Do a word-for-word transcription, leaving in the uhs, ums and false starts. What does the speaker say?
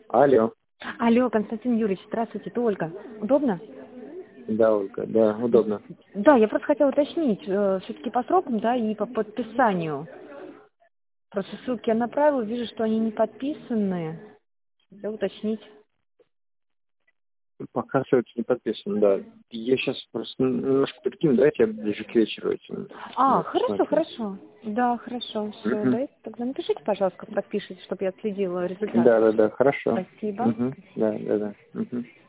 Алло. Алло, Константин Юрьевич, здравствуйте, это Ольга. Удобно? Да, Ольга, да, удобно. Да, я просто хотела уточнить, э, все-таки по срокам, да, и по подписанию. Просто ссылки я направила, вижу, что они не подписаны. Хотела уточнить. Пока все это не подписано, да. Я сейчас просто немножко перекину, давайте я ближе к вечеру этим А, ну, хорошо, посмотрю. хорошо. Да, хорошо, все. Мгм. Да, тогда напишите, пожалуйста, как подпишите, чтобы я отследила результат. Да, да, да, хорошо. Спасибо. Мгм. Да, да, да. Мгм.